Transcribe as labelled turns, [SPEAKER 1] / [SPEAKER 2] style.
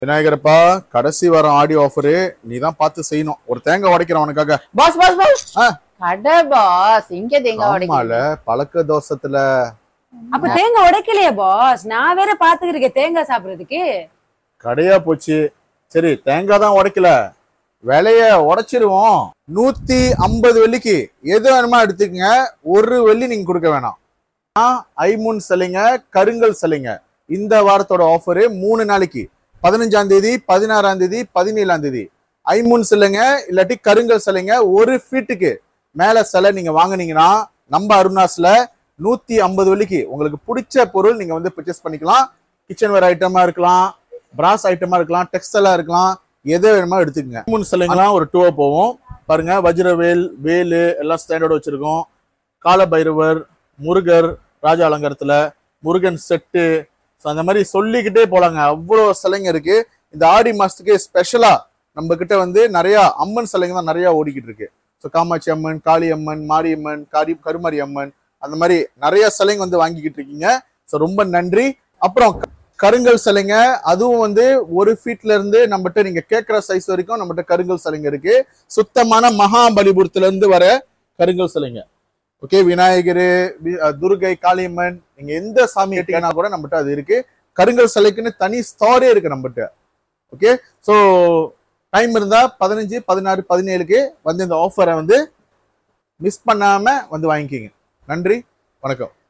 [SPEAKER 1] விநாயகரப்பா, கடைசி வாரம் ஆடி ஆஃபரு நீ தான் பார்த்து செய்யணும். ஒரு தேங்காய் உடைக்கிறவனுக்காக.
[SPEAKER 2] பாஸ் பாஸ் பாஸ் கடை பாஸ், இங்க தேங்காய் உடைக்கல.
[SPEAKER 1] பழக்க தோசத்துல
[SPEAKER 3] அப்ப தேங்காய் உடைக்கலையா பாஸ்? நான் வேற பாத்துக்கிட்டு இருக்கேன் தேங்காய் சாப்பிடுறதுக்கு.
[SPEAKER 1] கடையா போச்சு. சரி, தேங்காய் தான் உடைக்கல, விலைய உடைச்சிருவோம். 150 வெள்ளிக்கு எது வேணுமா எடுத்துக்கங்க. ஒரு வெள்ளி நீங்க கொடுக்க வேணாம். ஐமுன் சிலைங்க, கருங்கல் சிலைங்க. இந்த வாரத்தோட ஆஃபரு 3 நாளைக்கு, 15ஆம் தேதி, 16ஆம் தேதி, 17ஆம் தேதி. ஐமுன் சிலைங்க இல்லாட்டி கருங்கல் சிலைங்க. ஒரு ஃபீட்டுக்கு மேல சிலை நீங்க வாங்கினீங்கன்னா நம்ம அருணாஸ்ல 150 வெள்ளிக்கு உங்களுக்கு பிடிச்ச பொருள் நீங்க வந்து பர்ச்சேஸ் பண்ணிக்கலாம். கிச்சன் வேர் ஐட்டமா இருக்கலாம், பிராஸ் ஐட்டமா இருக்கலாம், டெக்ஸ்டைலா இருக்கலாம், எதை வேணுமா எடுத்துக்கங்க. ஐமுன் சிலைங்கலாம் ஒரு 2 போவோம் பாருங்க. வஜ்ரவேல், வேலு எல்லாம் ஸ்டாண்டர்ட் வச்சிருக்கோம். காலபைரவர், முருகர், ராஜா அலங்காரத்துல முருகன் செட்டு, அந்த மாதிரி சொல்லிக்கிட்டே போலாங்க. அவ்வளோ சிலைங்க இருக்கு. இந்த ஆடி மாசத்துக்கு ஸ்பெஷலா நம்ம கிட்ட வந்து நிறைய அம்மன் சிலைங்க தான் நிறைய ஓடிக்கிட்டு இருக்கு. ஸோ காமாட்சி அம்மன், காளி அம்மன், மாரியம்மன், கருமாரி அம்மன், அந்த மாதிரி நிறைய சிலைங்க வந்து வாங்கிக்கிட்டு இருக்கீங்க. ஸோ ரொம்ப நன்றி. அப்புறம் கருங்கல் சிலைங்க, அதுவும் வந்து ஒரு ஃபீட்ல இருந்து நம்மகிட்ட நீங்க கேட்கிற சைஸ் வரைக்கும் நம்மகிட்ட கருங்கல் சிலைங்க இருக்கு. சுத்தமான மகாபலிபுரத்துல இருந்து வர கருங்கல் சிலைங்க. ஓகே, விநாயகர், துர்கை, காளியம்மன், நீங்க எந்த சாமி கேட்டீங்கன்னா கூட நம்மகிட்ட அது இருக்கு. கருங்கல் சிலைக்குன்னு தனி ஸ்டோரே இருக்கு நம்மகிட்ட. ஓகே, ஸோ டைம் இருந்தா 15, 16, 17க்கு வந்து இந்த ஆஃபரை வந்து மிஸ் பண்ணாம வந்து வாங்கிக்கிங்க. நன்றி, வணக்கம்.